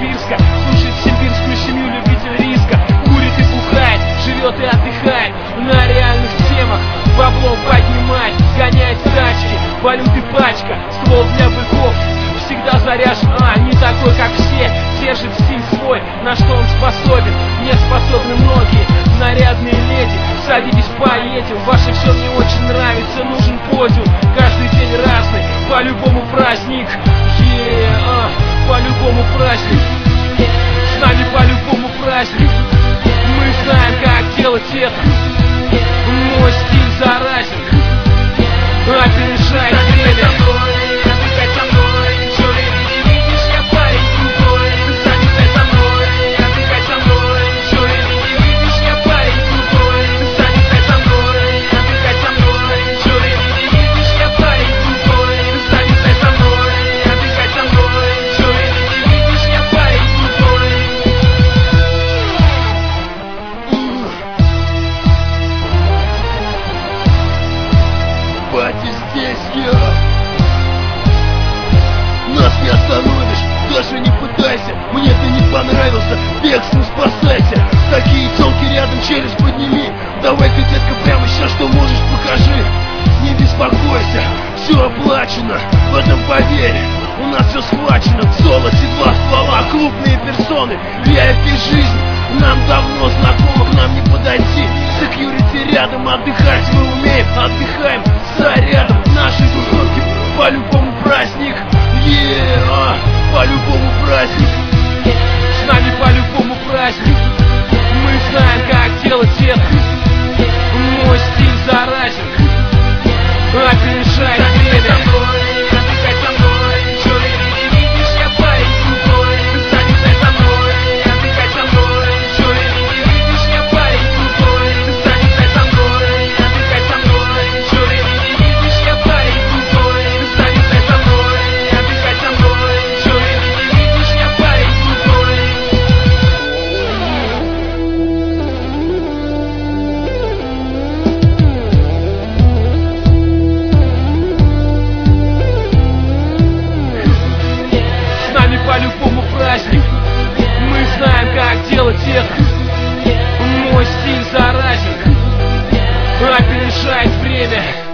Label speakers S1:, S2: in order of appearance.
S1: Новосибирска, слушает сибирскую семью любитель риска, курит и бухает, живет и отдыхает на реальных темах, бабло поднимает, гоняет тачки, валюты пачка, ствол для быков, всегда заряжен, не такой как все, держит стиль свой, на что он способен, не способны многие нарядные леди. Садитесь, поедем, ваше все мне очень нравится, нужен подиум, каждый день разный, по-любому праздник, по-любому праздник, с нами по-любому праздник, мы знаем, как делать это, мой стиль заразен, опережает время.
S2: Здесь нас не остановишь, даже не пытайся. Мне ты не понравился, бегством спасайся. Такие телки рядом, челюсть подними. Давай-ка, детка, прямо сейчас что можешь, покажи. Не беспокойся, все оплачено, в этом поверь. У нас все схвачено, в золоте 2 ствола, крупные персоны, VIP жизнь нам давно знакома, к нам не подойти. Секьюрити рядом, отдыхать мы умеем, отдыхаем зарядом. Наши тусовки по-любому праздник, по-любому праздник,
S1: с нами по-любому праздник, мы знаем, как делать это, мой стиль заразен, опережает время. По-любому праздник, мы знаем, как делать это, мой стиль заразен, опережает время.